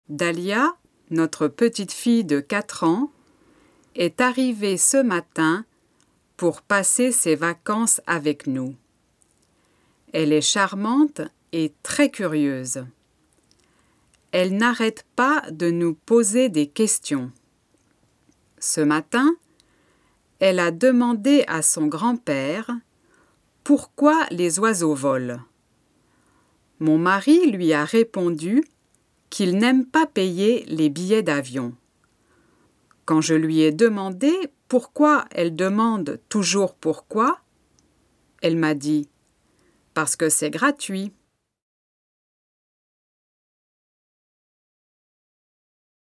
Dalia, notre petite fille de 4 ans, est arrivée ce matin pour passer ses vacances avec nous. Elle est charmante et très curieuse. Elle n'arrête pas de nous poser des questions. Ce matin, elle a demandé à son grand-père pourquoi les oiseaux volent. Mon mari lui a répondu qu'il n'aime pas payer les billets d'avion. Quand je lui ai demandé pourquoi elle demande toujours pourquoi, elle m'a dit « parce que c'est gratuit ».